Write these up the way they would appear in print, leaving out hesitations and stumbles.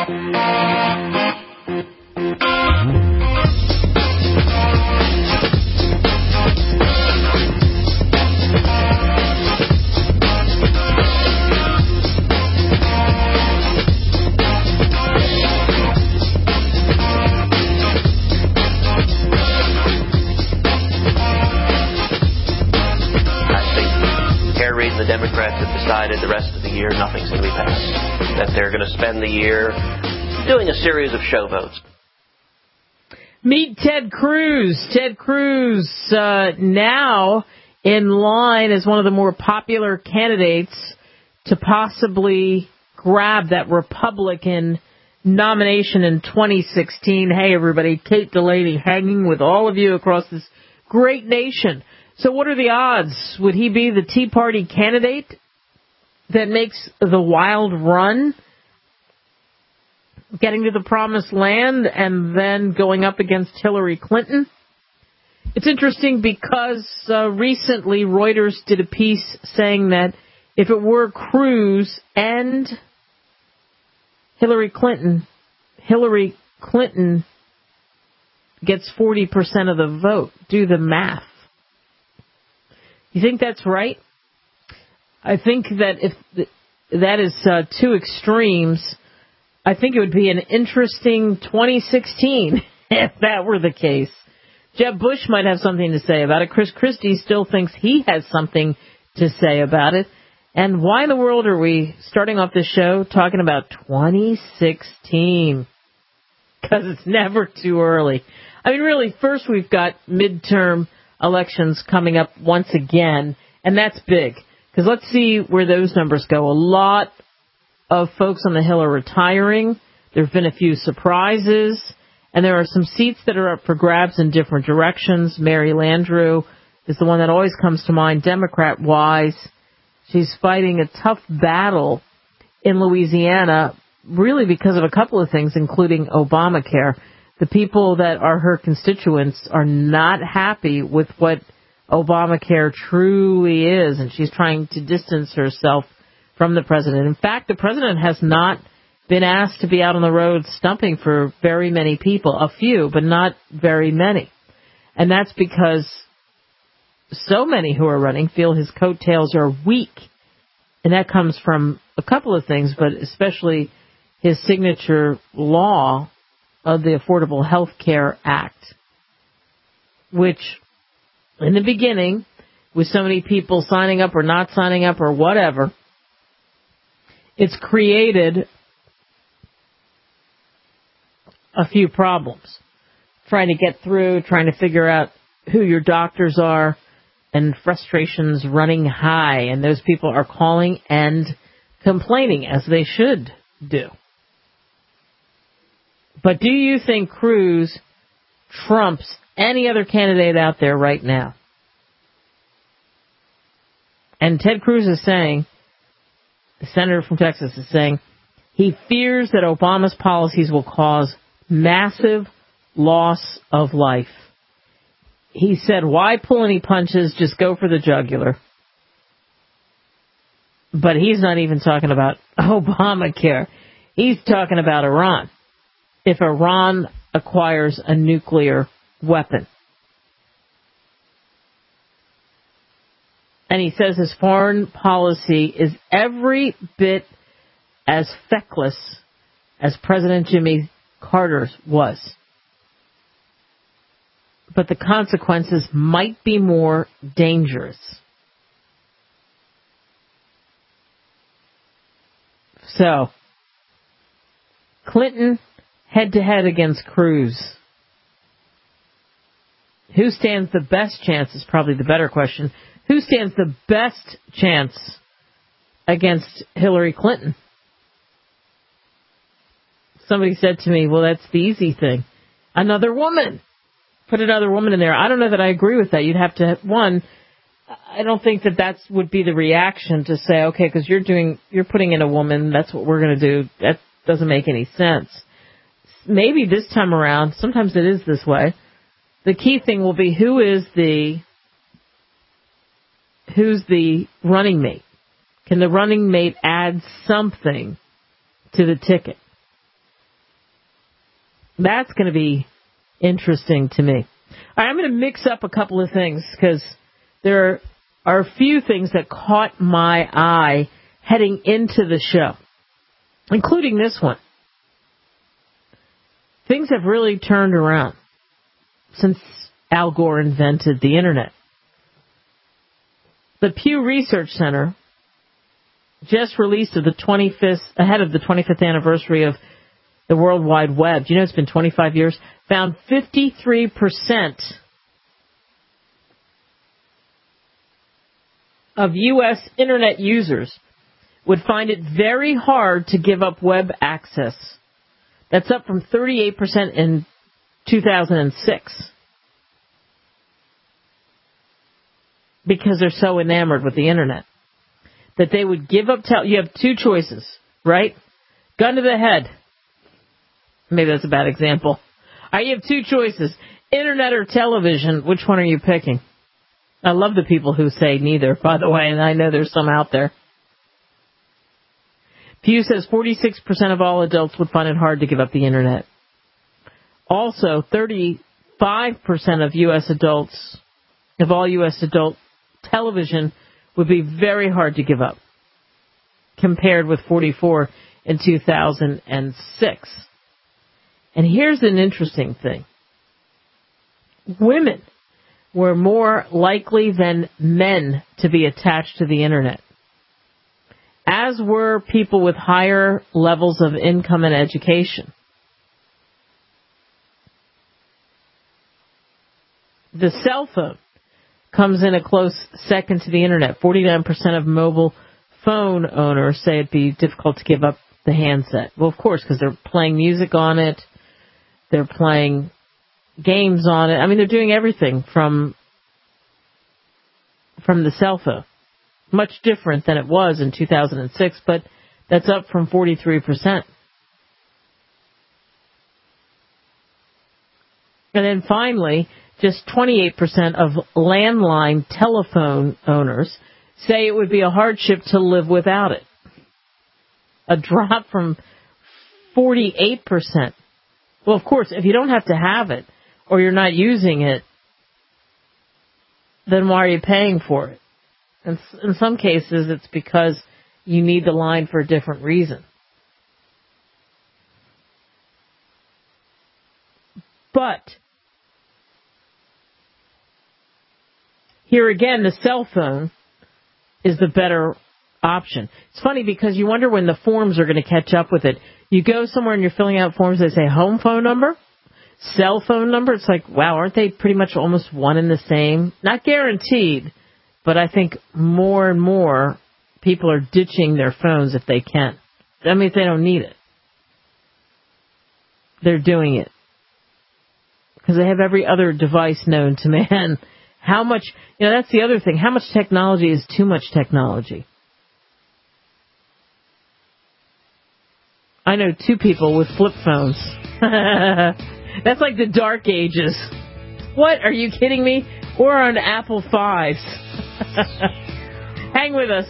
The Democrats have decided the rest of the year nothing's going to be passed. That they're going to spend the year doing a series of show votes. Meet Ted Cruz. Ted Cruz now in line as one of the more popular candidates to possibly grab that Republican nomination in 2016. Hey, everybody, Kate Delaney hanging with all of you across this great nation. So what are the odds? Would he be the Tea Party candidate that makes the wild run, getting to the promised land and then going up against Hillary Clinton? It's interesting because recently Reuters did a piece saying that if it were Cruz and Hillary Clinton gets 40% of the vote. Do the math. You think that's right? I think that if that is two extremes, I think it would be an interesting 2016 if that were the case. Jeb Bush might have something to say about it. Chris Christie still thinks he has something to say about it. And why in the world are we starting off this show talking about 2016? Because it's never too early. I mean, really, first we've got midterm elections coming up once again, and that's big. Because let's see where those numbers go. A lot of folks on the Hill are retiring. There have been a few surprises, and there are some seats that are up for grabs in different directions. Mary Landrieu is the one that always comes to mind, Democrat-wise. She's fighting a tough battle in Louisiana, really because of a couple of things, including Obamacare. The people that are her constituents are not happy with what Obamacare truly is, and she's trying to distance herself from the president. In fact, the president has not been asked to be out on the road stumping for very many people. A few, but not very many. And that's because so many who are running feel his coattails are weak. And that comes from a couple of things, but especially his signature law of the Affordable Health Care Act, which in the beginning, with so many people signing up or not signing up or whatever, it's created a few problems. Trying to get through, trying to figure out who your doctors are, and frustrations running high. And those people are calling and complaining, as they should do. But do you think Cruz trumps any other candidate out there right now? And Ted Cruz is saying, the senator from Texas is saying, he fears that Obama's policies will cause massive loss of life. He said, why pull any punches? Just go for the jugular. But he's not even talking about Obamacare. He's talking about Iran. If Iran acquires a nuclear weapon. And he says his foreign policy is every bit as feckless as President Jimmy Carter's was. But the consequences might be more dangerous. So, Clinton head-to-head against Cruz. Who stands the best chance is probably the better question. Who stands the best chance against Hillary Clinton? Somebody said to me, well, that's the easy thing. Another woman. Put another woman in there. I don't know that I agree with that. You'd have to, one, I don't think that would be the reaction to say, okay, because you're putting in a woman, that's what we're going to do. That doesn't make any sense. Maybe this time around, sometimes it is this way, the key thing will be who's the running mate? Can the running mate add something to the ticket? That's going to be interesting to me. All right, I'm going to mix up a couple of things because there are a few things that caught my eye heading into the show, including this one. Things have really turned around since Al Gore invented the Internet. The Pew Research Center just released ahead of the 25th anniversary of the World Wide Web. Do you know it's been 25 years? Found 53% of U.S. Internet users would find it very hard to give up web access. That's up from 38% in 2006. Because they're so enamored with the Internet. That they would give up, you have two choices, right? Gun to the head. Maybe that's a bad example. You have two choices, Internet or television. Which one are you picking? I love the people who say neither, by the way, and I know there's some out there. Pew says 46% of all adults would find it hard to give up the Internet. Also, 35% of all U.S. adult television would be very hard to give up, compared with 44% in 2006. And here's an interesting thing. Women were more likely than men to be attached to the Internet, as were people with higher levels of income and education. The cell phone comes in a close second to the Internet. 49% of mobile phone owners say it'd be difficult to give up the handset. Well, of course, because they're playing music on it. They're playing games on it. I mean, they're doing everything from the cell phone. Much different than it was in 2006, but that's up from 43%. And then finally, just 28% of landline telephone owners say it would be a hardship to live without it. A drop from 48%. Well, of course, if you don't have to have it or you're not using it, then why are you paying for it? And in some cases, it's because you need the line for a different reason. But here again, the cell phone is the better option. It's funny because you wonder when the forms are going to catch up with it. You go somewhere and you're filling out forms, they say home phone number, cell phone number. It's like, wow, aren't they pretty much almost one and the same? Not guaranteed, but I think more and more people are ditching their phones if they can. That means they don't need it. They're doing it because they have every other device known to man. How much, that's the other thing. How much technology is too much technology? I know two people with flip phones. That's like the dark ages. What? Are you kidding me? We're on Apple 5s. Hang with us.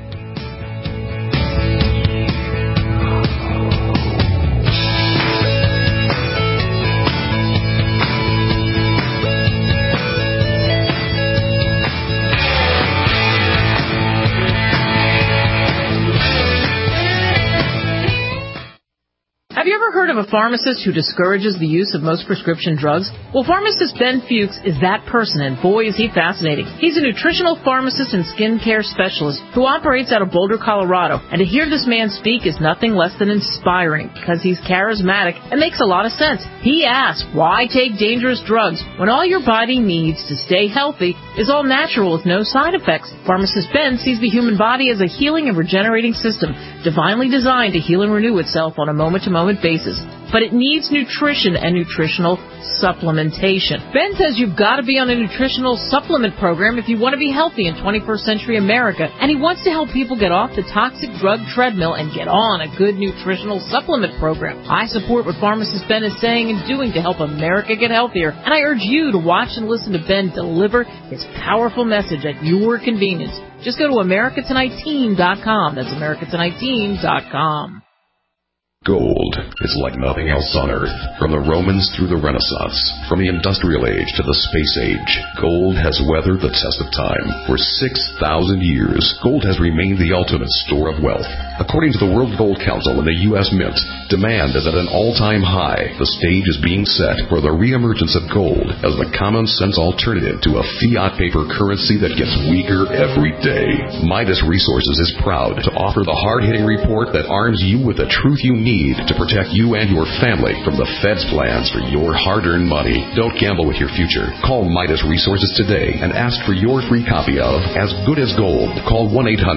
Have you ever heard of a pharmacist who discourages the use of most prescription drugs? Well, pharmacist Ben Fuchs is that person, and boy, is he fascinating. He's a nutritional pharmacist and skincare specialist who operates out of Boulder, Colorado, and to hear this man speak is nothing less than inspiring because he's charismatic and makes a lot of sense. He asks, why take dangerous drugs when all your body needs to stay healthy is all natural with no side effects? Pharmacist Ben sees the human body as a healing and regenerating system, divinely designed to heal and renew itself on a moment-to-moment basis. But it needs nutrition and nutritional supplementation. Ben says you've got to be on a nutritional supplement program if you want to be healthy in 21st century America, and he wants to help people get off the toxic drug treadmill and get on a good nutritional supplement program. I support what pharmacist Ben is saying and doing to help America get healthier, and I urge you to watch and listen to Ben deliver his powerful message at your convenience. Just go to AmericaTonightTeam.com. That's AmericaTonightTeam.com. Gold is like nothing else on Earth. From the Romans through the Renaissance, from the Industrial Age to the Space Age, gold has weathered the test of time. For 6,000 years, gold has remained the ultimate store of wealth. According to the World Gold Council and the U.S. Mint, demand is at an all-time high. The stage is being set for the reemergence of gold as the common-sense alternative to a fiat paper currency that gets weaker every day. Midas Resources is proud to offer the hard-hitting report that arms you with the truth you need to protect you and your family from the Fed's plans for your hard-earned money. Don't gamble with your future. Call Midas Resources today and ask for your free copy of As Good as Gold. Call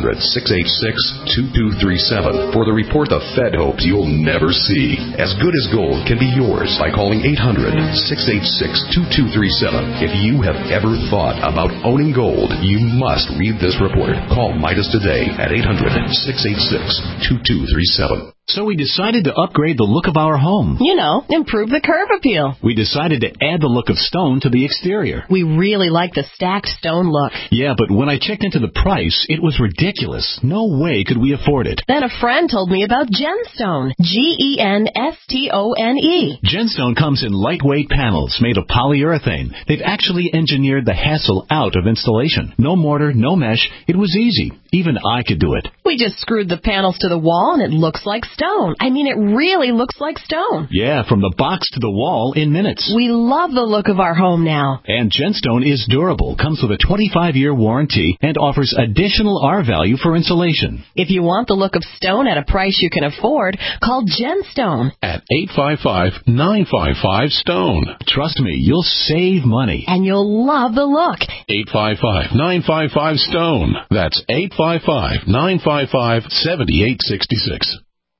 1-800-686-2237 for the report the Fed hopes you'll never see. As Good as Gold can be yours by calling 800-686-2237. If you have ever thought about owning gold, you must read this report. Call Midas today at 800-686-2237. So we decided to upgrade the look of our home. You know, improve the curb appeal. We decided to add the look of stone to the exterior. We really like the stacked stone look. Yeah, but when I checked into the price, it was ridiculous. No way could we afford it. Then a friend told me about Genstone. Genstone. Genstone comes in lightweight panels made of polyurethane. They've actually engineered the hassle out of installation. No mortar, no mesh. It was easy. Even I could do it. We just screwed the panels to the wall and it looks like stone. I mean, it really looks like stone. Yeah, from the box to the wall in minutes. We love the look of our home now. And Genstone is durable, comes with a 25-year warranty, and offers additional R value for insulation. If you want the look of stone at a price you can afford, call Genstone at 855-955-STONE. Trust me, you'll save money. And you'll love the look. 855-955-STONE. That's 855-955-7866.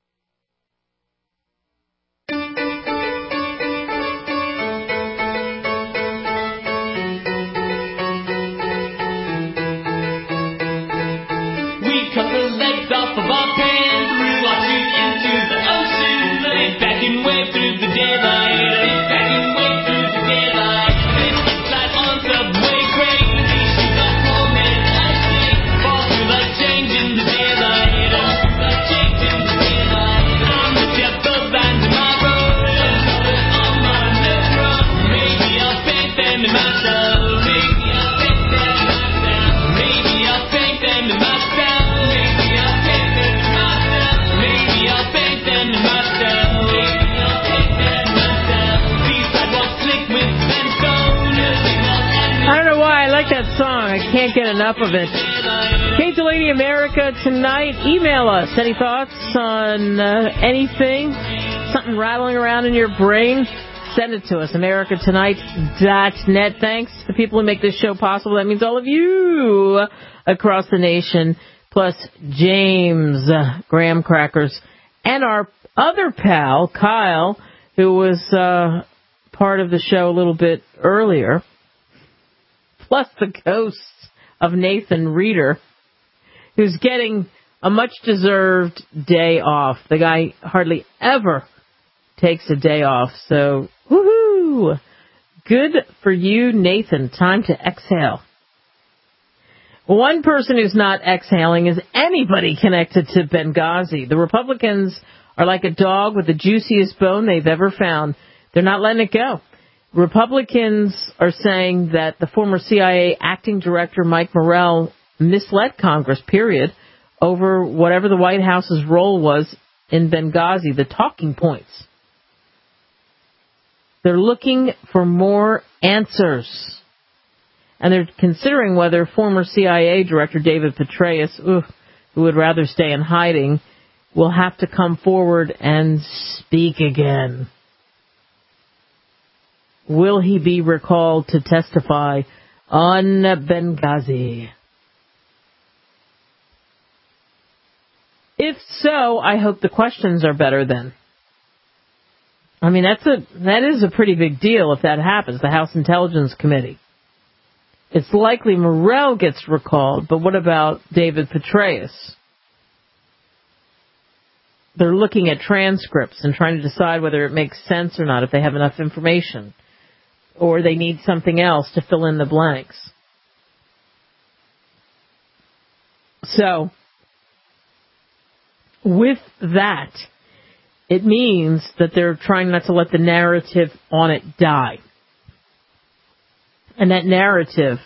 I can't get enough of it. Kate Delaney, America Tonight. Email us. Any thoughts on anything? Something rattling around in your brain? Send it to us. AmericaTonight.net. Thanks to the people who make this show possible. That means all of you across the nation, plus James Graham Crackers and our other pal, Kyle, who was part of the show a little bit earlier. Plus the ghosts of Nathan Reeder, who's getting a much-deserved day off. The guy hardly ever takes a day off, so woohoo! Good for you, Nathan. Time to exhale. One person who's not exhaling is anybody connected to Benghazi. The Republicans are like a dog with the juiciest bone they've ever found. They're not letting it go. Republicans are saying that the former CIA acting director Mike Morell misled Congress, period, over whatever the White House's role was in Benghazi, the talking points. They're looking for more answers. And they're considering whether former CIA Director David Petraeus, who would rather stay in hiding, will have to come forward and speak again. Will he be recalled to testify on Benghazi? If so, I hope the questions are better then. I mean, that is a pretty big deal if that happens, the House Intelligence Committee. It's likely Morell gets recalled, but what about David Petraeus? They're looking at transcripts and trying to decide whether it makes sense or not, if they have enough information, or they need something else to fill in the blanks. So, with that, It means that they're trying not to let the narrative on it die. And that narrative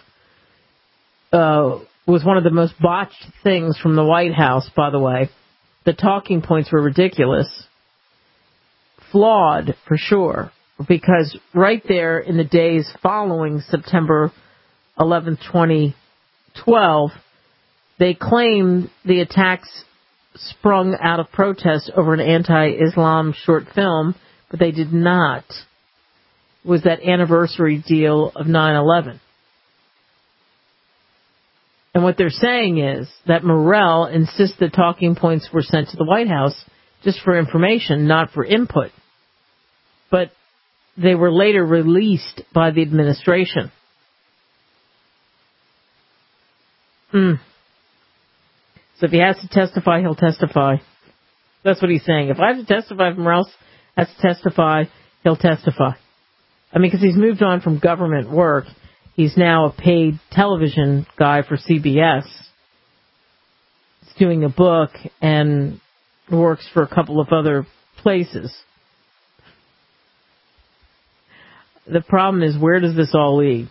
was one of the most botched things from the White House, by the way. The talking points were ridiculous. Flawed, for sure. Because right there in the days following September 11th, 2012, they claimed the attacks sprung out of protest over an anti-Islam short film, but they did not. It was that anniversary deal of 9/11. And what they're saying is that Morell insists the talking points were sent to the White House just for information, not for input. But they were later released by the administration. So if he has to testify, he'll testify. That's what he's saying. If I have to testify, if Morell has to testify, he'll testify. I mean, because he's moved on from government work. He's now a paid television guy for CBS. He's doing a book and works for a couple of other places. The problem is, where does this all lead?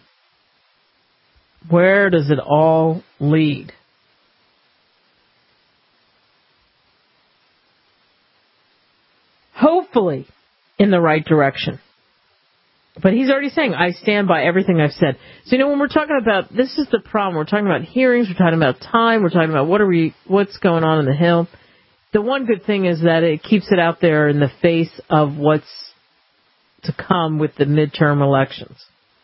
Where does it all lead? Hopefully in the right direction. But he's already saying, I stand by everything I've said. So, when we're talking about, this is the problem. We're talking about hearings. We're talking about time. We're talking about what's going on in the Hill. The one good thing is that it keeps it out there in the face of what's to come with the midterm elections.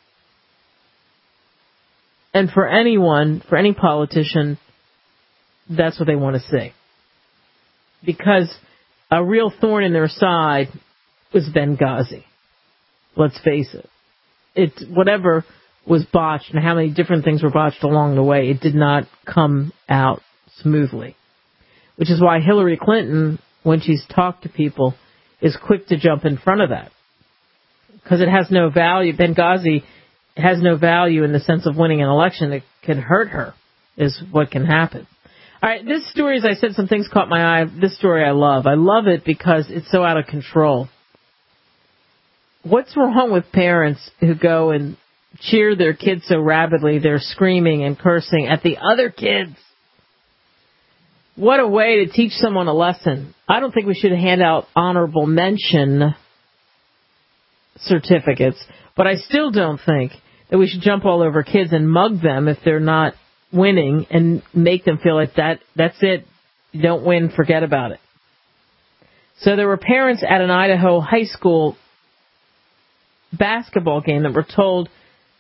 And for anyone, for any politician, that's what they want to see. Because a real thorn in their side was Benghazi. Let's face it. It's whatever was botched and how many different things were botched along the way, it did not come out smoothly. Which is why Hillary Clinton, when she's talked to people, is quick to jump in front of that. Because it has no value. Benghazi has no value in the sense of winning an election. It can hurt her, is what can happen. All right, this story, as I said, some things caught my eye. This story I love. I love it because it's so out of control. What's wrong with parents who go and cheer their kids so rabidly they're screaming and cursing at the other kids? What a way to teach someone a lesson. I don't think we should hand out honorable mention certificates, but I still don't think that we should jump all over kids and mug them if they're not winning and make them feel like that's it. You don't win, forget about it. So there were parents at an Idaho high school basketball game that were told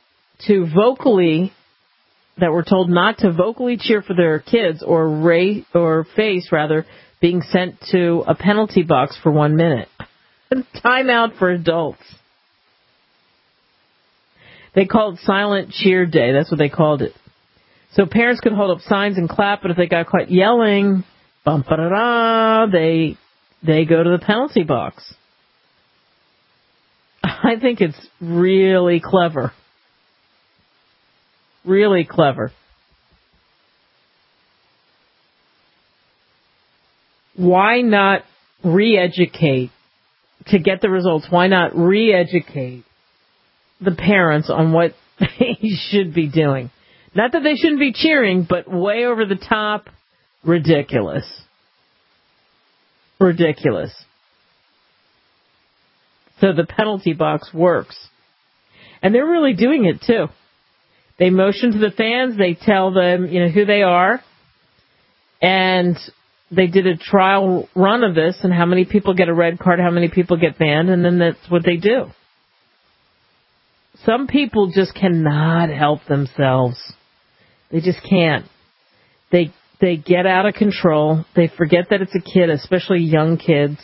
not to vocally cheer for their kids or face being sent to a penalty box for 1 minute. Timeout for adults. They called it Silent Cheer Day. That's what they called it. So parents could hold up signs and clap, but if they got caught yelling, bum-ba-da-da, they go to the penalty box. I think it's really clever. Really clever. Why not re-educate to get the results? Why not re-educate the parents on what they should be doing? Not that they shouldn't be cheering, but way over the top, ridiculous. Ridiculous. So the penalty box works. And they're really doing it, too. They motion to the fans. They tell them, who they are. And they did a trial run of this and how many people get a red card, how many people get banned, and then that's what they do. Some people just cannot help themselves. They just can't. They get out of control. They forget that it's a kid, especially young kids.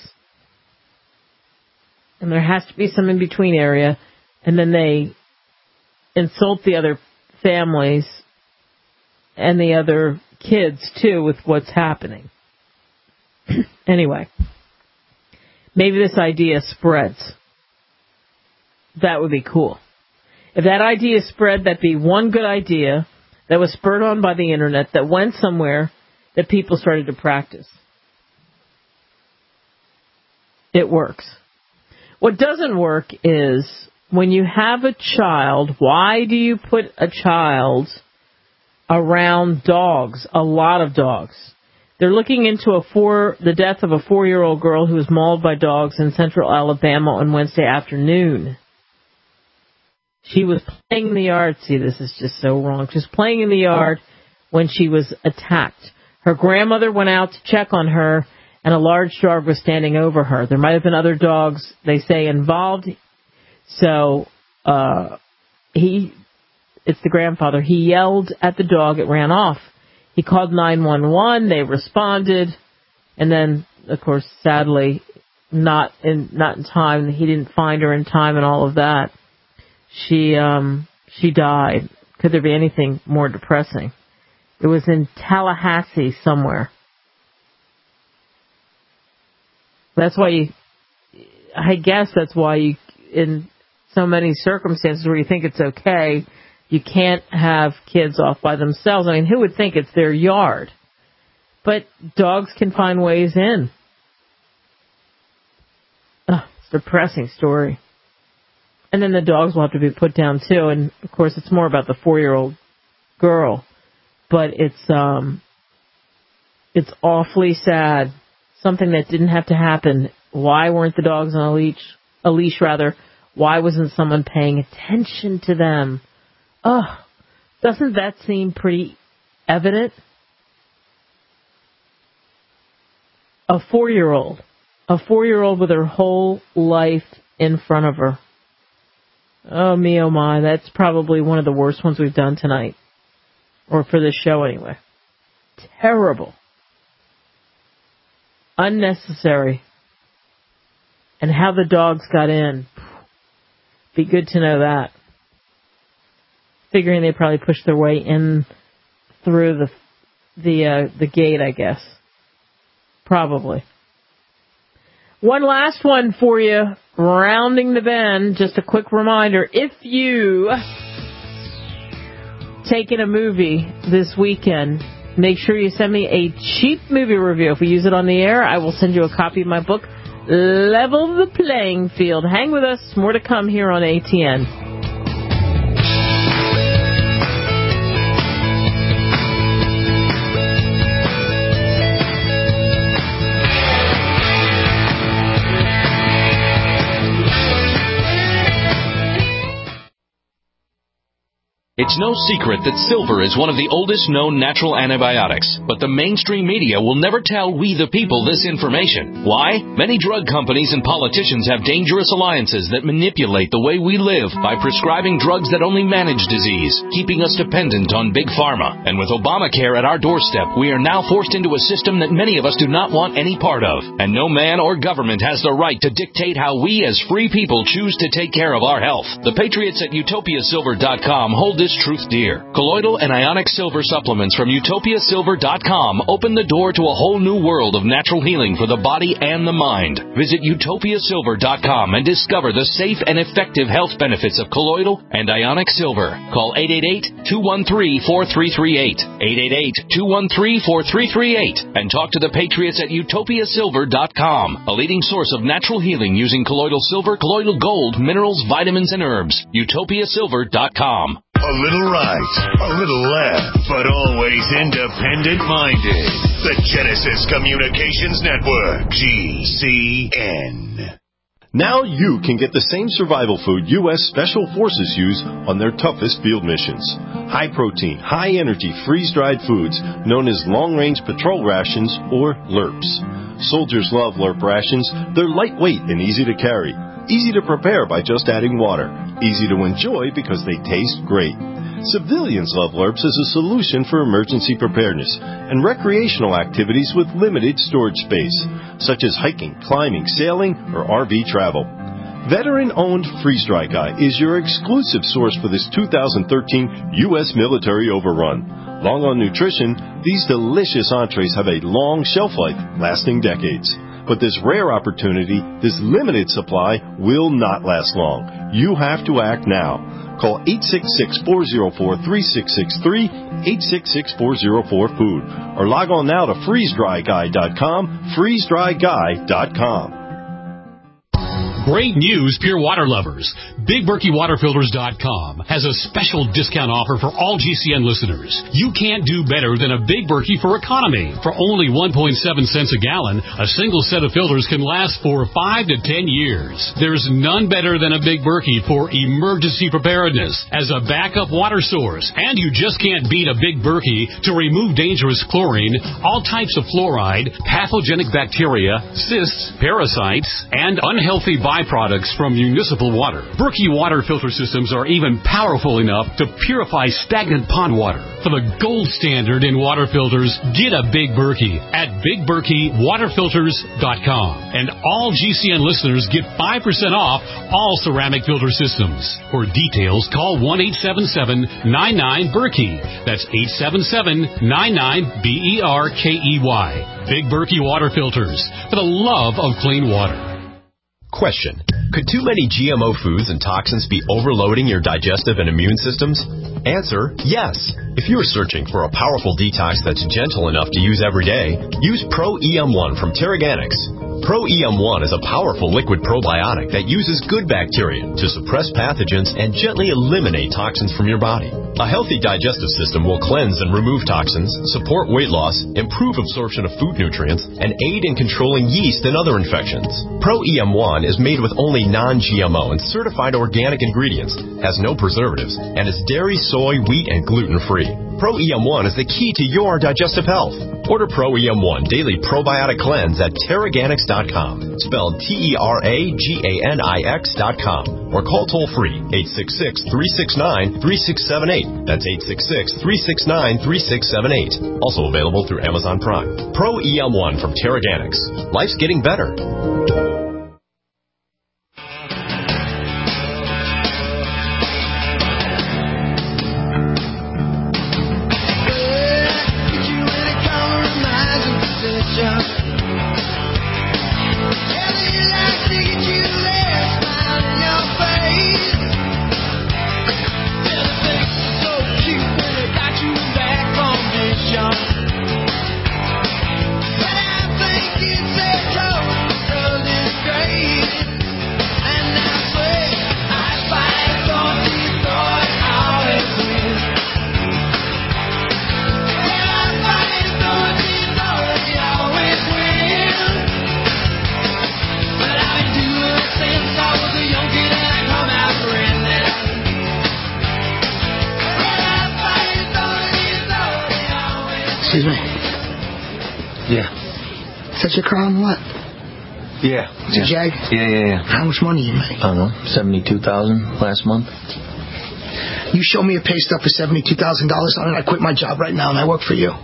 And there has to be some in-between area. And then they insult the other families and the other kids, too, with what's happening. Anyway, maybe this idea spreads. That would be cool. If that idea spread, that'd be one good idea that was spurred on by the internet, that went somewhere, that people started to practice. It works. What doesn't work is when you have a child, why do you put a child around dogs, a lot of dogs? They're looking into the death of a 4-year-old girl who was mauled by dogs in central Alabama on Wednesday afternoon. She was playing in the yard. See, this is just so wrong. She was playing in the yard when she was attacked. Her grandmother went out to check on her, and a large dog was standing over her. There might have been other dogs, they say, involved. So it's the grandfather. He yelled at the dog. It ran off. He called 911. They responded, and then, of course, sadly, not in time. He didn't find her in time, and all of that. She died. Could there be anything more depressing? It was in Tallahassee somewhere. That's why I guess that's why in so many circumstances where you think it's okay, you can't have kids off by themselves. I mean, who would think it's their yard? But dogs can find ways in. It's a depressing story. And then the dogs will have to be put down too. And of course, it's more about the 4-year-old girl. But it's awfully sad. Something that didn't have to happen. Why weren't the dogs on a leash? Why wasn't someone paying attention to them? Doesn't that seem pretty evident? A 4-year-old with her whole life in front of her. Oh, me, oh, my. That's probably one of the worst ones we've done tonight. Or for this show, anyway. Terrible. Unnecessary. And how the dogs got in. Be good to know that. Figuring they probably pushed their way in through the gate, I guess. Probably. One last one for you. Rounding the bend. Just a quick reminder. If you take in a movie this weekend, make sure you send me a cheap movie review. If we use it on the air, I will send you a copy of my book, Level the Playing Field. Hang with us. More to come here on ATN. It's no secret that silver is one of the oldest known natural antibiotics, but the mainstream media will never tell we the people this information. Why? Many drug companies and politicians have dangerous alliances that manipulate the way we live by prescribing drugs that only manage disease, keeping us dependent on big pharma. And with Obamacare at our doorstep, we are now forced into a system that many of us do not want any part of. And no man or government has the right to dictate how we as free people choose to take care of our health. The patriots at utopiasilver.com hold this truth dear. Colloidal and ionic silver supplements from utopiasilver.com open the door to a whole new world of natural healing for the body and the mind. Visit utopiasilver.com and discover the safe and effective health benefits of colloidal and ionic silver. Call 888-213-4338. 888-213-4338 and talk to the patriots at utopiasilver.com, a leading source of natural healing using colloidal silver, colloidal gold, minerals, vitamins, and herbs. utopiasilver.com. A little right, a little left, but always independent-minded. The Genesis Communications Network, GCN. Now you can get the same survival food U.S. Special Forces use on their toughest field missions. High-protein, high-energy, freeze-dried foods known as long-range patrol rations, or LRPs. Soldiers love LRP rations. They're lightweight and easy to carry. Easy to prepare by just adding water. Easy to enjoy because they taste great. Civilians love LRPs as a solution for emergency preparedness and recreational activities with limited storage space, such as hiking, climbing, sailing, or RV travel. Veteran-owned Freeze Dry Guy is your exclusive source for this 2013 U.S. military overrun. Long on nutrition, these delicious entrees have a long shelf life, lasting decades. But this rare opportunity, this limited supply, will not last long. You have to act now. Call 866-404-3663, 866-404-FOOD, or log on now to freezedryguy.com, freezedryguy.com. Great news, pure water lovers. BigBerkeyWaterFilters.com has a special discount offer for all GCN listeners. You can't do better than a Big Berkey for economy. For only 1.7 cents a gallon, a single set of filters can last for 5 to 10 years. There's none better than a Big Berkey for emergency preparedness as a backup water source. And you just can't beat a Big Berkey to remove dangerous chlorine, all types of fluoride, pathogenic bacteria, cysts, parasites, and unhealthy byproducts from municipal water. Berkey water filter systems are even powerful enough to purify stagnant pond water. For the gold standard in water filters, get a Big Berkey at BigBerkeyWaterFilters.com. And all GCN listeners get 5% off all ceramic filter systems. For details, call 1-877-99-BERKEY. That's 877-99-BERKEY. Big Berkey Water Filters, for the love of clean water. Question. Could too many GMO foods and toxins be overloading your digestive and immune systems? Answer, yes. If you're searching for a powerful detox that's gentle enough to use every day, use Pro EM1 from Terraganics. Pro EM1 is a powerful liquid probiotic that uses good bacteria to suppress pathogens and gently eliminate toxins from your body. A healthy digestive system will cleanse and remove toxins, support weight loss, improve absorption of food nutrients, and aid in controlling yeast and other infections. Pro EM1 is made with only non-GMO and certified organic ingredients, has no preservatives, and is dairy, soy, wheat, and gluten-free. Pro EM1 is the key to your digestive health. Order Pro EM1 Daily Probiotic Cleanse at Terraganics.com, spelled Terraganix.com, or call toll-free 866-369-3678. That's 866-369-3678. Also available through Amazon Prime. Pro EM1 from Terraganics. Life's getting better. Excuse me. Yeah. Is that your crown? What? Yeah. It's a Jag? Yeah. How much money you make? I don't know. $72,000 last month. You show me a pay stub for $72,000 on it, I quit my job right now and I work for you.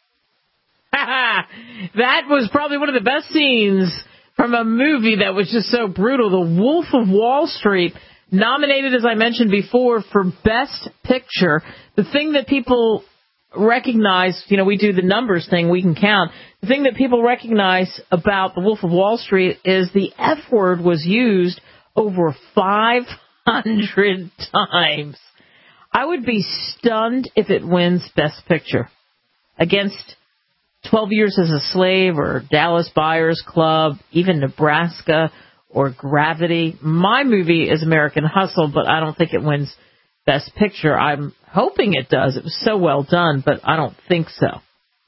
That was probably one of the best scenes from a movie that was just so brutal. The Wolf of Wall Street, nominated, as I mentioned before, for Best Picture. The thing that people recognize, we do the numbers thing, we can count. The thing that people recognize about The Wolf of Wall Street is the F word was used over 500 times. I would be stunned if it wins Best Picture against 12 Years as a Slave or Dallas Buyers Club, even Nebraska or Gravity. My movie is American Hustle, but I don't think it wins Best Picture. I'm hoping it does. It was so well done, but I don't think so.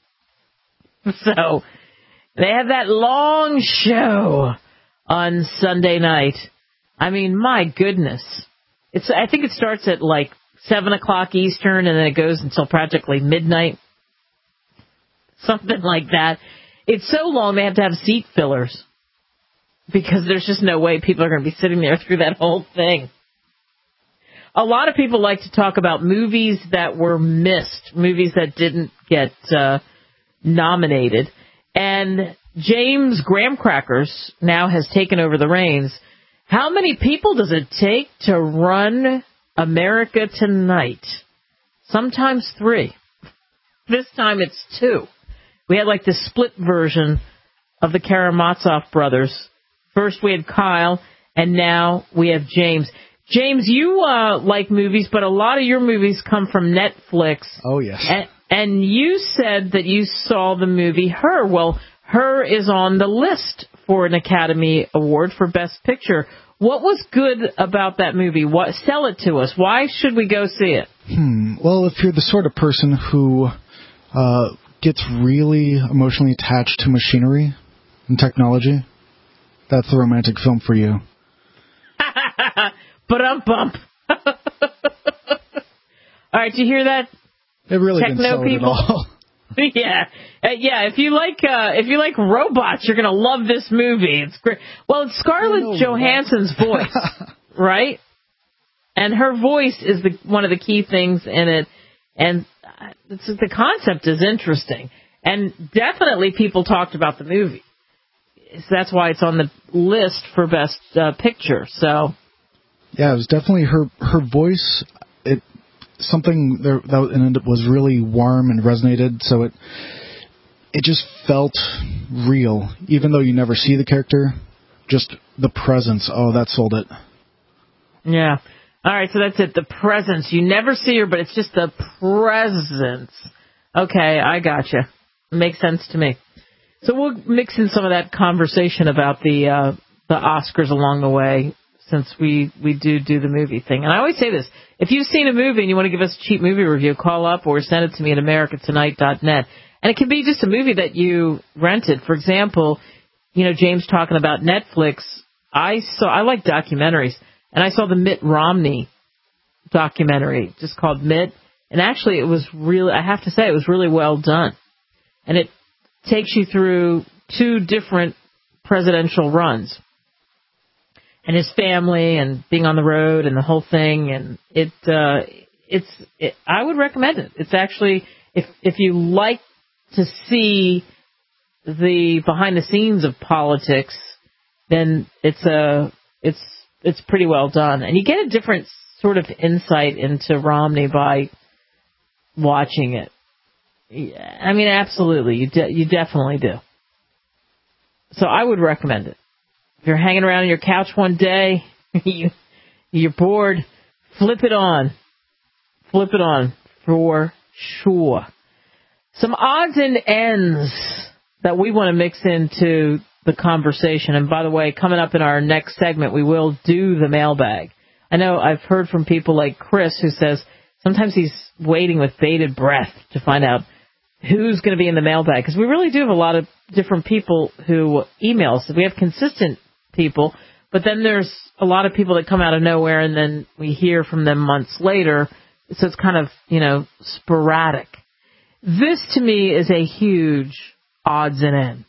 So they have that long show on Sunday night. I mean, my goodness. I think it starts at like 7 o'clock Eastern, and then it goes until practically midnight. Something like that. It's so long they have to have seat fillers because there's just no way people are going to be sitting there through that whole thing. A lot of people like to talk about movies that were missed, movies that didn't get nominated. And James Graham Crackers now has taken over the reins. How many people does it take to run America Tonight? Sometimes 3. This time it's 2. We had like the split version of the Karamazov brothers. First we had Kyle, and now we have James. James, you like movies, but a lot of your movies come from Netflix. Oh, yes. And you said that you saw the movie Her. Well, Her is on the list for an Academy Award for Best Picture. What was good about that movie? Sell it to us. Why should we go see it? Well, if you're the sort of person who gets really emotionally attached to machinery and technology, that's the romantic film for you. Ba-dum-bump. All right, do you hear that? It really Techno didn't sell people? it at all. Yeah. If you like robots, you're gonna love this movie. It's great. Well, it's Scarlett Johansson's voice, right? And her voice is one of the key things in it, and the concept is interesting. And definitely people talked about the movie. So that's why it's on the list for Best Picture. So. Yeah, it was definitely her voice. Something that was really warm and resonated, so it just felt real, even though you never see the character. Just the presence. Oh, that sold it. Yeah. All right, so that's it. The presence. You never see her, but it's just the presence. Okay, I gotcha. Makes sense to me. So we'll mix in some of that conversation about the Oscars along the way, since we do the movie thing. And I always say this, if you've seen a movie and you want to give us a cheap movie review, call up or send it to me at americatonight.net. And it can be just a movie that you rented. For example, James talking about Netflix. I like documentaries, and I saw the Mitt Romney documentary, just called Mitt. And actually, it was I have to say, it was really well done. And it takes you through 2 different presidential runs. And his family, and being on the road, and the whole thing, and I would recommend it. It's actually, if you like to see the behind the scenes of politics, then it's pretty well done, and you get a different sort of insight into Romney by watching it. I mean, absolutely, you definitely do. So I would recommend it. If you're hanging around on your couch one day, you're bored, flip it on. Flip it on, for sure. Some odds and ends that we want to mix into the conversation. And by the way, coming up in our next segment, we will do the mailbag. I know I've heard from people like Chris, who says sometimes he's waiting with bated breath to find out who's going to be in the mailbag. Because we really do have a lot of different people who email us. We have consistent people, but then there's a lot of people that come out of nowhere, and then we hear from them months later. So it's kind of, sporadic. This, to me, is a huge odds and end.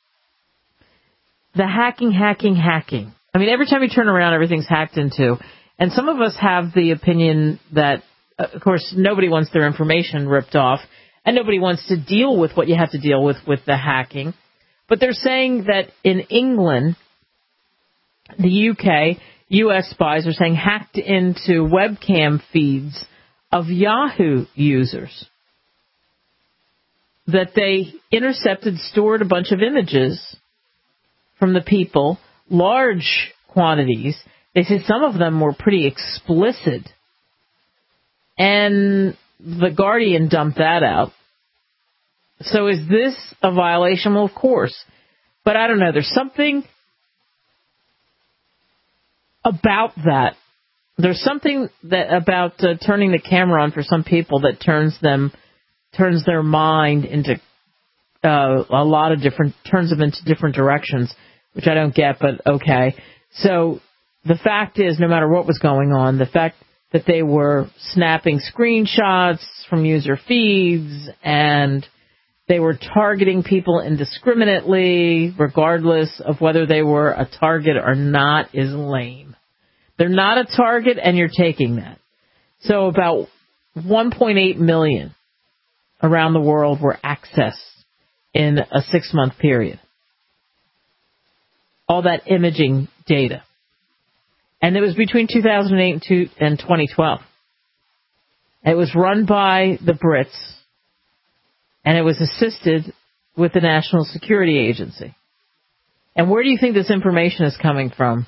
The hacking. I mean, every time you turn around, everything's hacked into. And some of us have the opinion that, of course, nobody wants their information ripped off, and nobody wants to deal with what you have to deal with the hacking. But they're saying that in England, the UK, U.S. spies are saying hacked into webcam feeds of Yahoo users. That they intercepted, stored a bunch of images from the people, large quantities. They said some of them were pretty explicit. And The Guardian dumped that out. So is this a violation? Well, of course. But I don't know. There's something about that. There's something that about turning the camera on for some people that turns their mind into a lot of turns them into different directions, which I don't get, but okay. So the fact is, no matter what was going on, the fact that they were snapping screenshots from user feeds and they were targeting people indiscriminately, regardless of whether they were a target or not, is lame. They're not a target, and you're taking that. So about 1.8 million around the world were accessed in a 6-month period. All that imaging data. And it was between 2008 and 2012. It was run by the Brits, and it was assisted with the National Security Agency. And where do you think this information is coming from?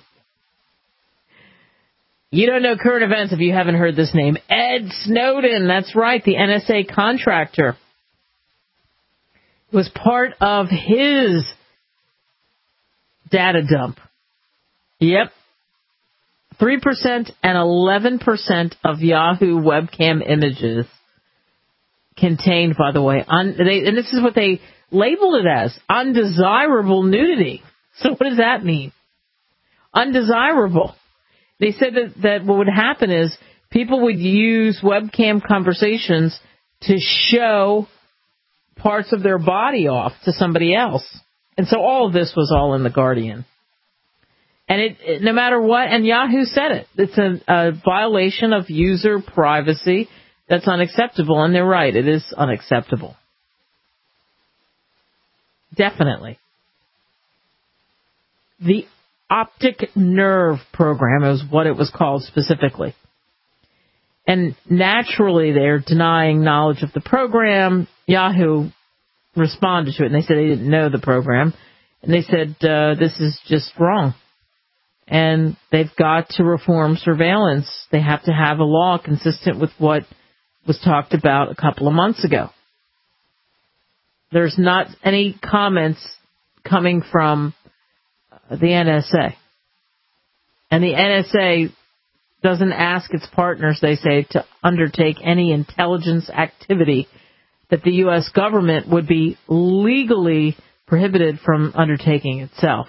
You don't know current events if you haven't heard this name. Ed Snowden, that's right, the NSA contractor. It was part of his data dump. Yep. 3% and 11% of Yahoo webcam images contained, by the way, and this is what they labeled it as, undesirable nudity. So what does that mean? Undesirable. They said that what would happen is people would use webcam conversations to show parts of their body off to somebody else. And so all of this was all in The Guardian. And it no matter what, and Yahoo said it, it's a violation of user privacy that's unacceptable. And they're right, it is unacceptable. Definitely. The optic nerve program is what it was called specifically. And naturally, they're denying knowledge of the program. Yahoo responded to it, and they said they didn't know the program. And they said, this is just wrong. And they've got to reform surveillance. They have to have a law consistent with what was talked about a couple of months ago. There's not any comments coming from the NSA. And the NSA doesn't ask its partners, they say, to undertake any intelligence activity that the U.S. government would be legally prohibited from undertaking itself.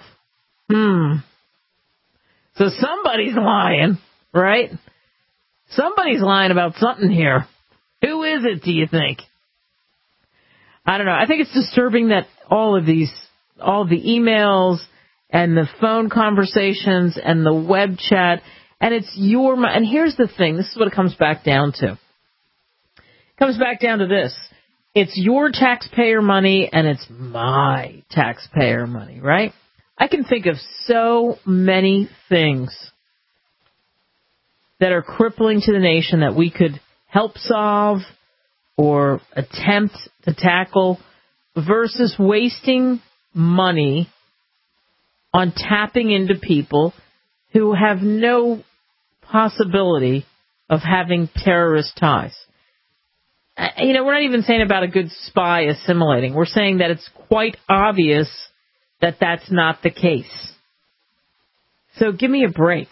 So somebody's lying, right? Somebody's lying about something here. Who is it, do you think? I don't know. I think it's disturbing that all of the emails and the phone conversations and the web chat, and it's and here's the thing. This is what it comes back down to. It comes back down to this. It's your taxpayer money and it's my taxpayer money, right? I can think of so many things that are crippling to the nation that we could help solve or attempt to tackle versus wasting money on tapping into people who have no possibility of having terrorist ties. We're not even saying about a good spy assimilating. We're saying that it's quite obvious that that's not the case. So give me a break.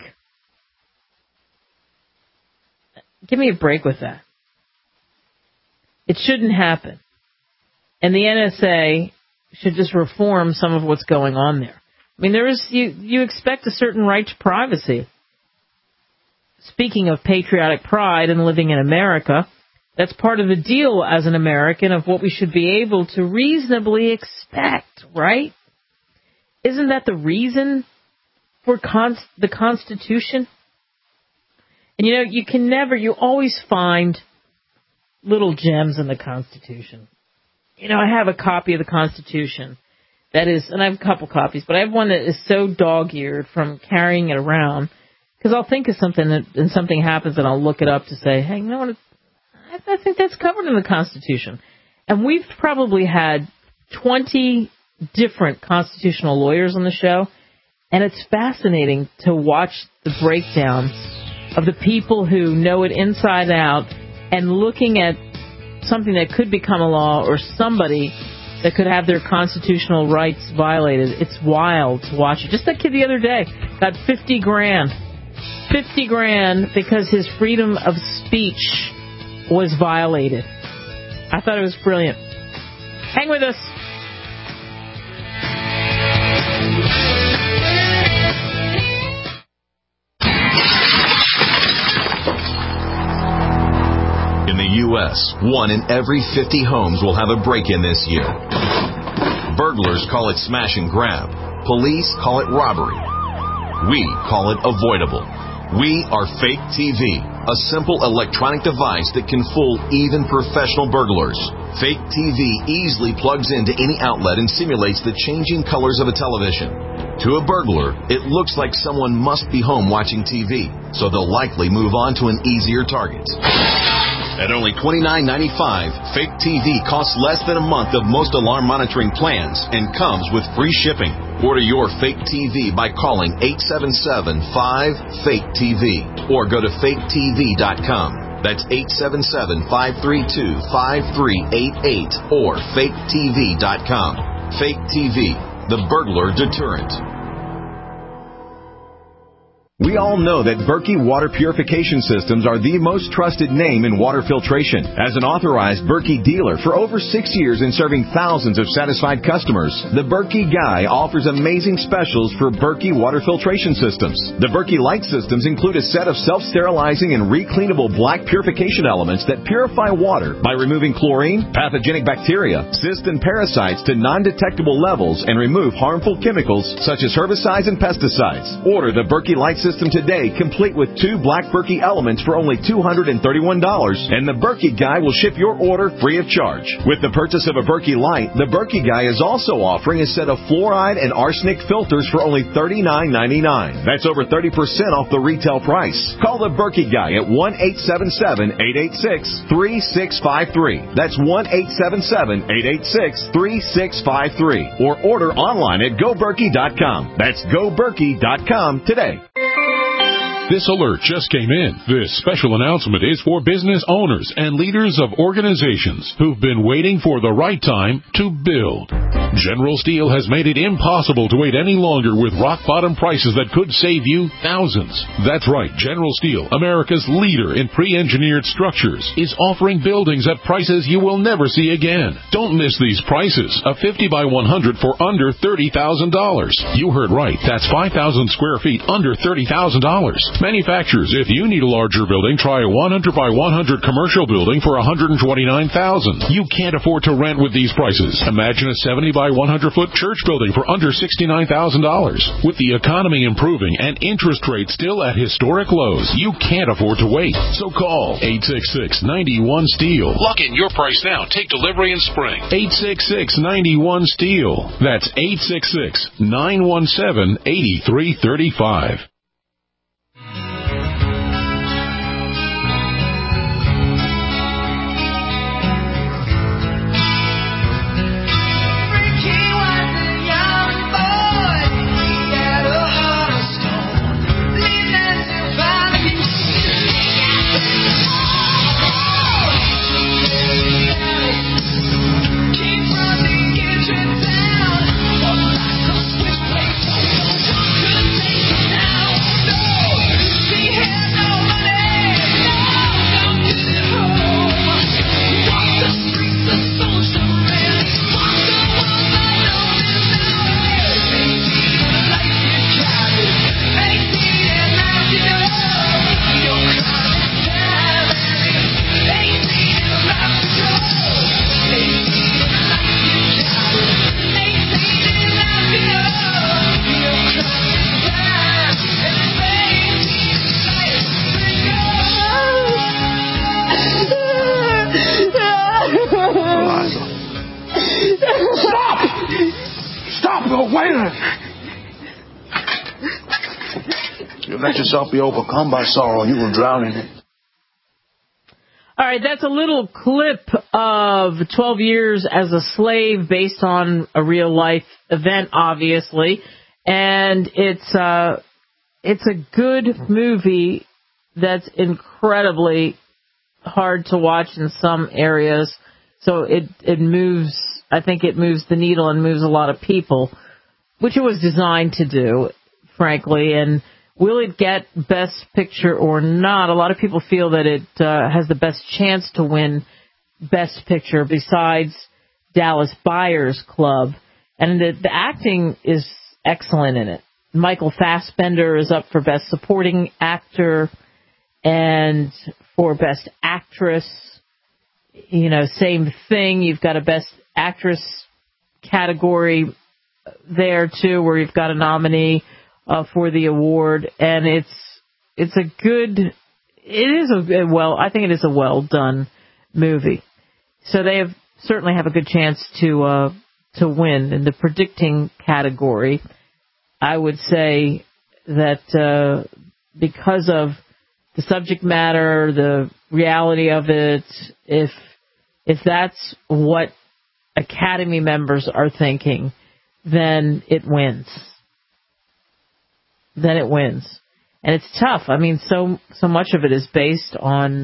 Give me a break with that. It shouldn't happen. And the NSA should just reform some of what's going on there. I mean, you expect a certain right to privacy. Speaking of patriotic pride and living in America, that's part of the deal as an American of what we should be able to reasonably expect, right? Isn't that the reason for the Constitution? And you always find little gems in the Constitution. I have a copy of the Constitution that is, and I have a couple copies, but I have one that is so dog-eared from carrying it around, because I'll think of something and something happens and I'll look it up to say, hey, you know what, I think that's covered in the Constitution. And we've probably had 20 different constitutional lawyers on the show, and it's fascinating to watch the breakdown of the people who know it inside out and looking at something that could become a law or somebody that could have their constitutional rights violated. It's wild to watch it. Just that kid the other day got $50,000. $50,000 because his freedom of speech was violated. I thought it was brilliant. Hang with us. In the U.S., 1 in every 50 homes will have a break-in this year. Burglars call it smash and grab. Police call it robbery. We call it avoidable. We are Fake TV, a simple electronic device that can fool even professional burglars. Fake TV easily plugs into any outlet and simulates the changing colors of a television. To a burglar, it looks like someone must be home watching TV, so they'll likely move on to an easier target. At only $29.95, Fake TV costs less than a month of most alarm monitoring plans and comes with free shipping. Order your Fake TV by calling 877-5-FAKE-TV or go to faketv.com. That's 877-532-5388 or faketv.com. Fake TV, the burglar deterrent. We all know that Berkey Water Purification Systems are the most trusted name in water filtration. As an authorized Berkey dealer for over 6 years and serving thousands of satisfied customers, the Berkey Guy offers amazing specials for Berkey water filtration systems. The Berkey Light systems include a set of self-sterilizing and recleanable black purification elements that purify water by removing chlorine, pathogenic bacteria, cysts, and parasites to non-detectable levels and remove harmful chemicals such as herbicides and pesticides. Order the Berkey Light system today, complete with 2 black Berkey elements for only $231, and the Berkey Guy will ship your order free of charge. With the purchase of a Berkey Light, the Berkey Guy is also offering a set of fluoride and arsenic filters for only $39.99. That's over 30% off the retail price. Call the Berkey Guy at 1-877-886-3653. That's 1-877-886-3653. Or order online at GoBerkey.com. That's GoBerkey.com today. This alert just came in. This special announcement is for business owners and leaders of organizations who've been waiting for the right time to build. General Steel has made it impossible to wait any longer with rock-bottom prices that could save you thousands. That's right, General Steel, America's leader in pre-engineered structures, is offering buildings at prices you will never see again. Don't miss these prices. A 50 by 100 for under $30,000. You heard right. That's 5,000 square feet under $30,000. Manufacturers, if you need a larger building, try a 100 by 100 commercial building for $129,000. You can't afford to rent with these prices. Imagine a 70 by 100-foot church building for under $69,000. With the economy improving and interest rates still at historic lows, you can't afford to wait. So call 866-91-STEEL. Lock in your price now. Take delivery in spring. 866-91-STEEL. That's 866-917-8335. Let yourself be overcome by sorrow, you will drown in it. All right, that's a little clip of 12 Years as a Slave based on a real-life event, obviously. And it's a good movie that's incredibly hard to watch in some areas. So it moves, I think it moves the needle and moves a lot of people, which it was designed to do, frankly. And will it get Best Picture or not? A lot of people feel that it has the best chance to win Best Picture besides Dallas Buyers Club. And the acting is excellent in it. Michael Fassbender is up for Best Supporting Actor and for Best Actress. You know, same thing. You've got a Best Actress category there, too, where you've got a nominee for the award, and I think it is a well done movie. So they certainly have a good chance to win in the predicting category. I would say that because of the subject matter, the reality of it, if that's what Academy members are thinking, then it wins. Then it wins. And it's tough. I mean, so much of it is based on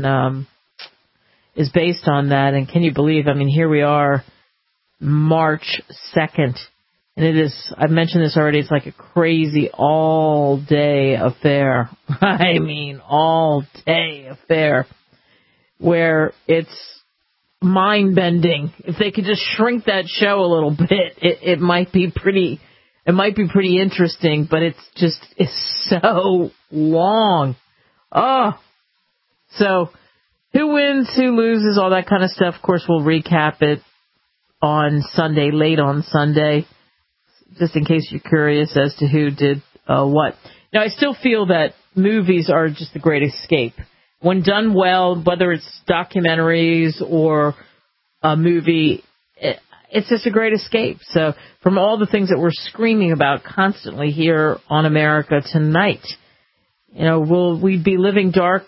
that. And can you believe, I mean, here we are, March 2nd, And it is, I've mentioned this already, it's like a crazy all-day affair. I mean, all-day affair. Where it's mind-bending. If they could just shrink that show a little bit, it might be pretty interesting, but it's so long. Oh. So, who wins, who loses, all that kind of stuff. Of course, we'll recap it on Sunday, late on Sunday, just in case you're curious as to who did what. Now, I still feel that movies are just the great escape. When done well, whether it's documentaries or a movie, it's just a great escape. So, from all the things that we're screaming about constantly here on America Tonight, will we be living dark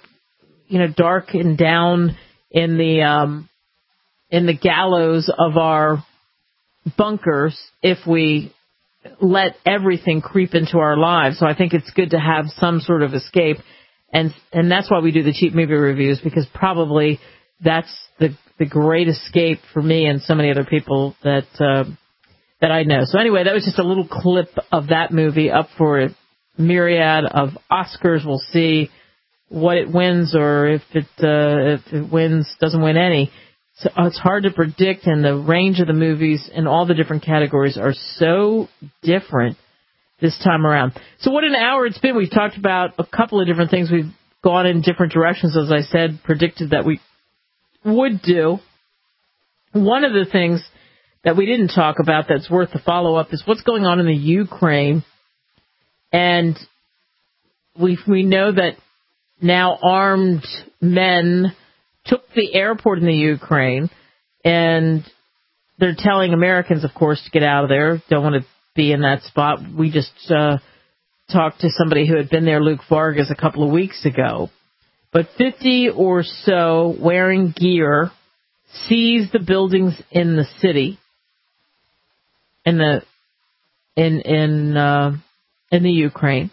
and down in the gallows of our bunkers if we let everything creep into our lives? So I think it's good to have some sort of escape, and that's why we do the cheap movie reviews, because probably that's the great escape for me and so many other people that I know. So anyway, that was just a little clip of that movie, up for a myriad of Oscars. We'll see what it wins, or if it wins, doesn't win any. So it's hard to predict, and the range of the movies in all the different categories are so different this time around. So what an hour it's been. We've talked about a couple of different things. We've gone in different directions, as I said, predicted that we would do. One of the things that we didn't talk about that's worth the follow-up is what's going on in the Ukraine. And we know that now armed men took the airport in the Ukraine, and they're telling Americans, of course, to get out of there. Don't want to be in that spot. We just talked to somebody who had been there, Luke Vargas, a couple of weeks ago. But 50 or so wearing gear seized the buildings in the city, in the Ukraine,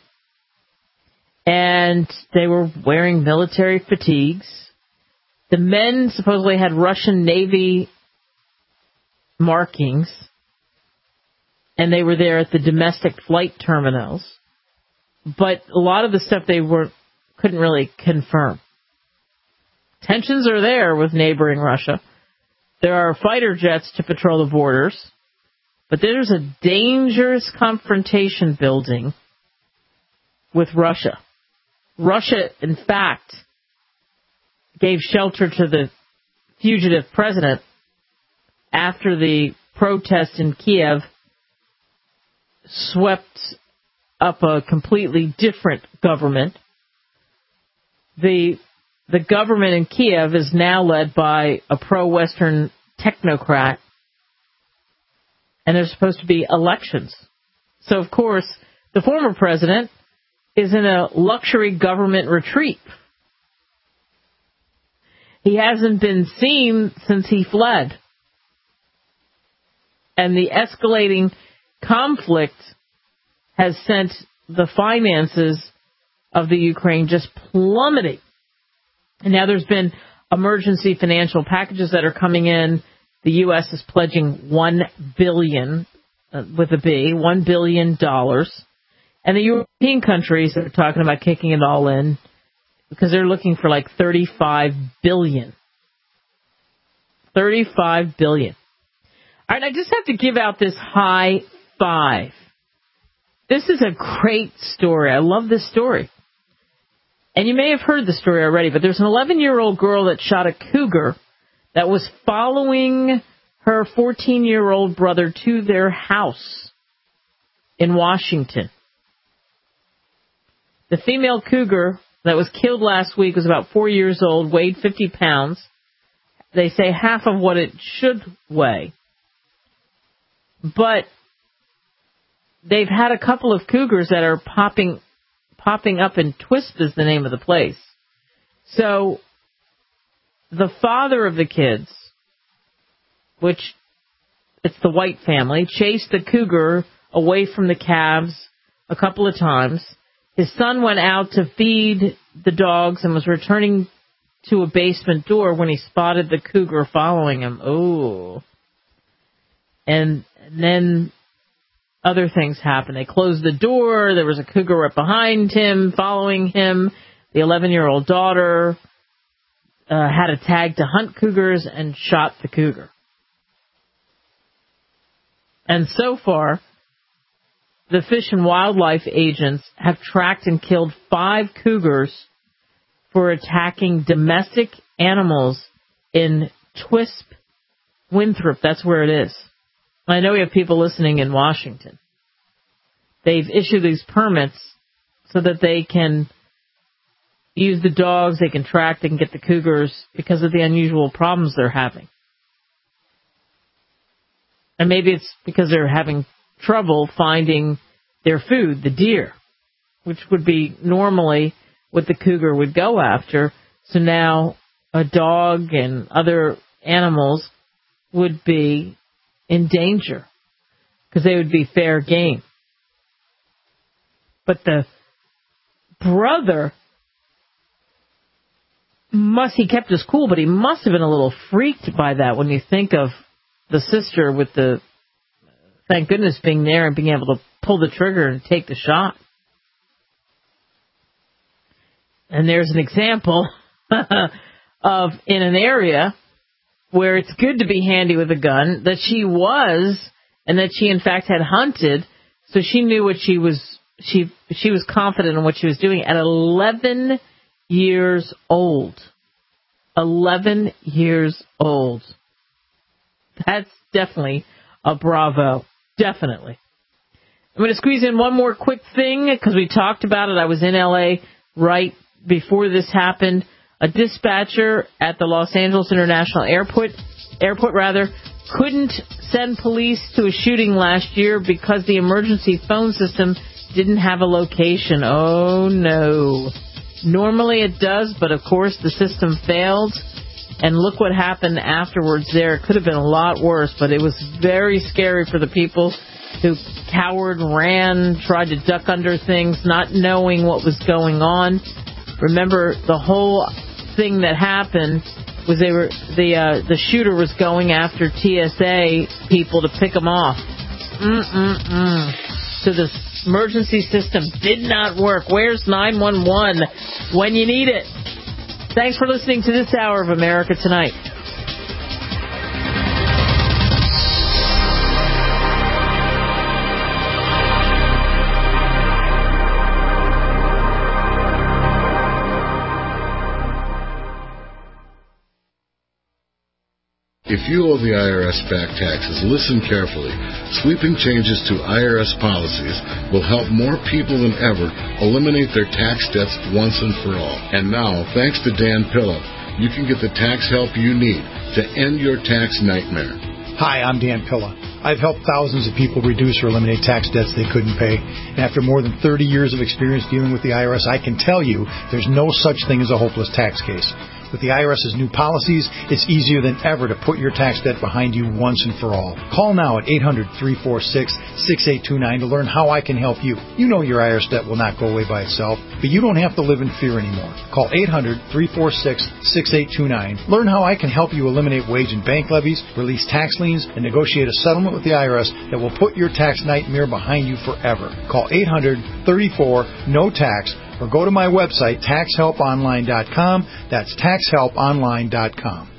and they were wearing military fatigues. The men supposedly had Russian Navy markings, and they were there at the domestic flight terminals. But a lot of the stuff they couldn't really confirm. Tensions are there with neighboring Russia. There are fighter jets to patrol the borders, but there's a dangerous confrontation building with Russia. Russia, in fact, gave shelter to the fugitive president after the protest in Kiev swept up a completely different government. The government in Kiev is now led by a pro-Western technocrat, and there's supposed to be elections. So, of course, the former president is in a luxury government retreat. He hasn't been seen since he fled. And the escalating conflict has sent the finances of the Ukraine just plummeting. And now there's been emergency financial packages that are coming in. The U.S. is pledging $1 billion, with a B, $1 billion. And the European countries are talking about kicking it all in because they're looking for like $35 billion. $35 billion. All right, I just have to give out this high five. This is a great story. I love this story. And you may have heard the story already, but there's an 11-year-old girl that shot a cougar that was following her 14-year-old brother to their house in Washington. The female cougar that was killed last week was about 4 years old, weighed 50 pounds. They say half of what it should weigh. But they've had a couple of cougars that are popping up, and Twisp is the name of the place. So the father of the kids, which it's the White family, chased the cougar away from the calves a couple of times. His son went out to feed the dogs and was returning to a basement door when he spotted the cougar following him. Oh. And then other things happened. They closed the door. There was a cougar right behind him, following him. The 11-year-old daughter had a tag to hunt cougars and shot the cougar. And so far, the Fish and Wildlife agents have tracked and killed 5 cougars for attacking domestic animals in Twisp, Winthrop. That's where it is. I know we have people listening in Washington. They've issued these permits so that they can use the dogs, they can track, they can get the cougars because of the unusual problems they're having. And maybe it's because they're having trouble finding their food, the deer, which would be normally what the cougar would go after. So now a dog and other animals would be in danger because they would be fair game. But the brother he kept his cool, but he must have been a little freaked by that when you think of the sister with the, thank goodness, being there and being able to pull the trigger and take the shot. And there's an example of in an area where it's good to be handy with a gun, that she was, and that she in fact had hunted, so she knew what she was confident in what she was doing at 11 years old. 11 years old. That's definitely a bravo. Definitely. I'm going to squeeze in one more quick thing because we talked about it. I was in L.A. right before this happened. A dispatcher at the Los Angeles International Airport couldn't send police to a shooting last year because the emergency phone system didn't have a location. Oh, no. Normally it does, but of course the system failed. And look what happened afterwards there. It could have been a lot worse, but it was very scary for the people who cowered, ran, tried to duck under things, not knowing what was going on. Remember, the whole thing that happened was the shooter was going after TSA people to pick them off. So the emergency system did not work. Where's 911 when you need it? Thanks for listening to this hour of America Tonight. If you owe the IRS back taxes, listen carefully. Sweeping changes to IRS policies will help more people than ever eliminate their tax debts once and for all. And now, thanks to Dan Pilla, you can get the tax help you need to end your tax nightmare. Hi, I'm Dan Pilla. I've helped thousands of people reduce or eliminate tax debts they couldn't pay. And after more than 30 years of experience dealing with the IRS, I can tell you there's no such thing as a hopeless tax case. With the IRS's new policies, it's easier than ever to put your tax debt behind you once and for all. Call now at 800-346-6829 to learn how I can help you. You know your IRS debt will not go away by itself, but you don't have to live in fear anymore. Call 800-346-6829. Learn how I can help you eliminate wage and bank levies, release tax liens, and negotiate a settlement with the IRS that will put your tax nightmare behind you forever. Call 800-34-NO-TAX or go to my website, taxhelponline.com. That's taxhelponline.com.